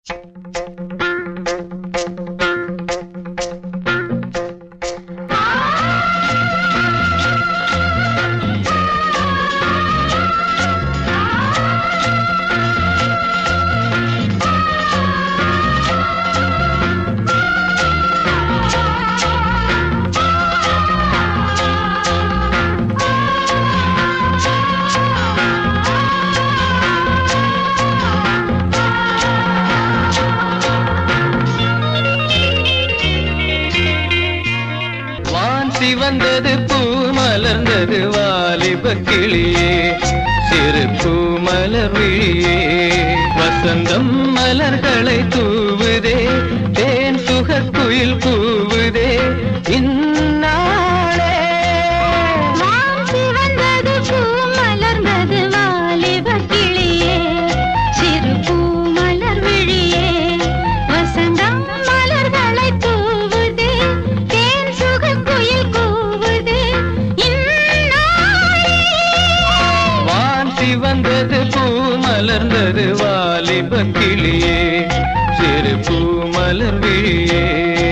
வந்தது பூ மலர்ந்தது வாலிப கிளியே சிறு பூ மலர் விழியே வசந்தம் மலர்களை தூவுதே தேன் சுகக் குயில் கூவுதே இந்நாளே வந்தது பூ மலர்ந்தது வாலிப கிளியே சிறு பூ மலர் விழியே வசந்தம் மலர்களை தூவுதே தேன் சுகக் குயில் வந்தது பூ மலர்ந்தது வாலிப கிளியே சிறு பூ மலர் விழியே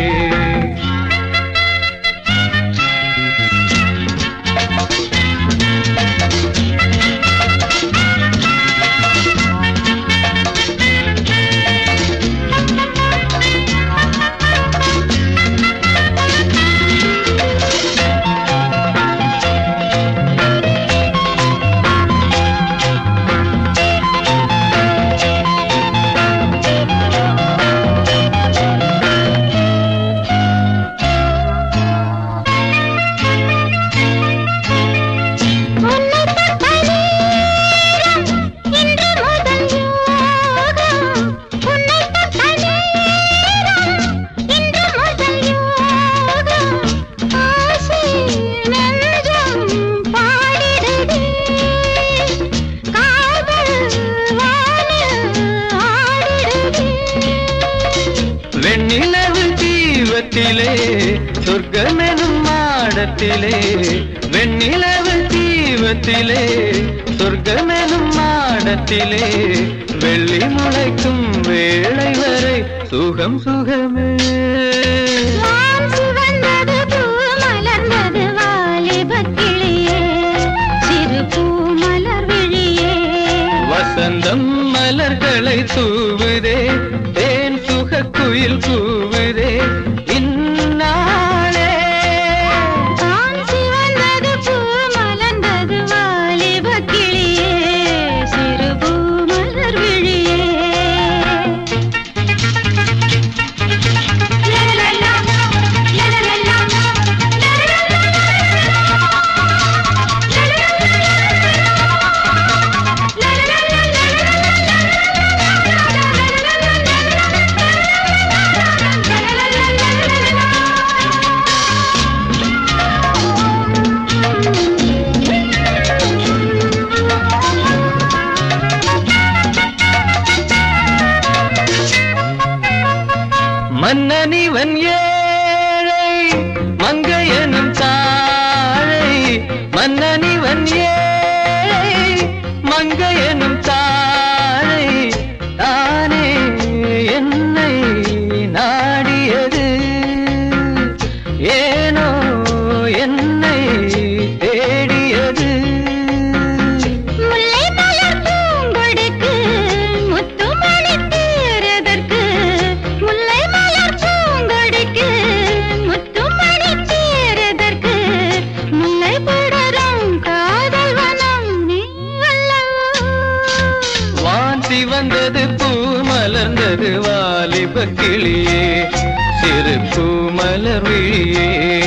வெண்ணிலவு தீவத்திலே சொர்க்கமெனும் மாடத்திலே வெண்ணிலவு தீவத்திலே சொர்க்கமெனும் மாடத்திலே வெள்ளி முளைக்கும் வேளை வரை சுகம் சுகமே வந்தது பூ மலர்ந்தது வாலிப கிளியே சிறு பூ மலர் விழியே வசந்தம் மலர்களை தூவுதே தேன் சுகக் குயில் கூவுதே இந்நாளே வந்தது பூ மலர்ந்தது வாலிப கிளியே சிறு பூ மலர் விழியே மன்னனிவன் ஏழை மங்கையனும் தாழை மன்னனிவன் ஏழை மங்கையனும் தாழை தானே என்னை நாடியது ஏனோ என்னை தேடியது முல்லை மலர் பூங்கொடிக்கு முத்துமணி தேரதற்கு முல்லை மலர் பூங்கொடிக்கு முத்துமணி தேரதற்கு முல்லை படரும் காதல் வனம் நீ அல்லவோ வாந்தி வந்தது பூ மலர்ந்தது வாலிப கிளியே சிறு பூ மலர் விழியே